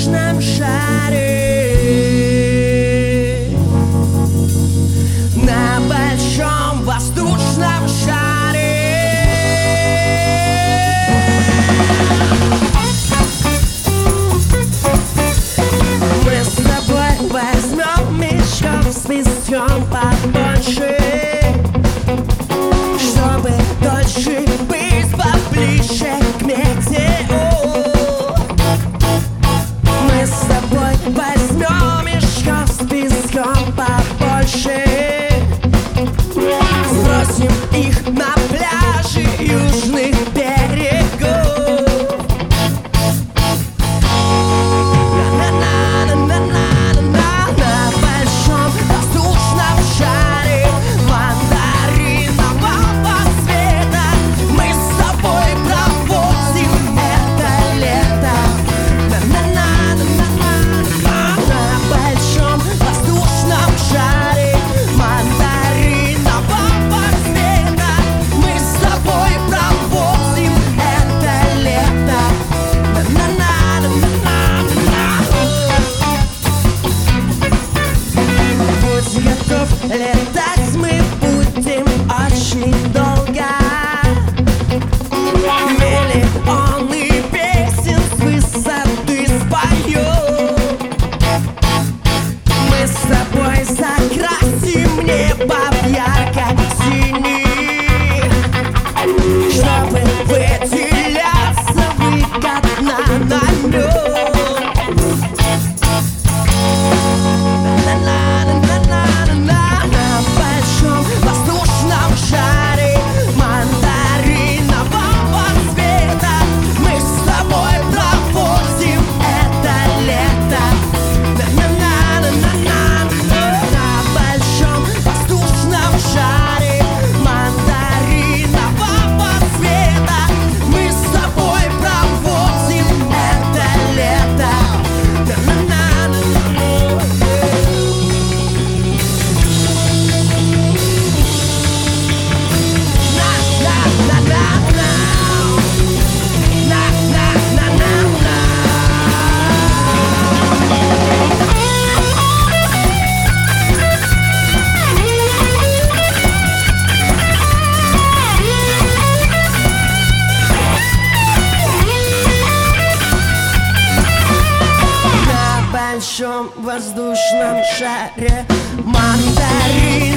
воздушном шаре, на большом воздушном шаре. Мы с тобой возьмем мешок с песком побольше, чтобы дольше быть поближе к метеору. Мы с тобой возьмем мешок с песком побольше, сбросим их на пляжи южных берегов. На большом воздушном шаре мандаринового цвета мы с тобой проводим это лето. На большом воздушном шаре мандаринового цвета мы с тобой проводим это лето. Будь готов, летать мы будем очень долго. Миллионы песен с высоты споем. Мы с тобой закрасим небо в ярко-синий, чтобы выделяться выгодно на нем. На большом воздушном шаре мандаринового цвета мы с тобой проводим это лето. На большом воздушном шаре мандаринового цвета мы с тобой проводим это лето. На большом воздушном шаре мандарин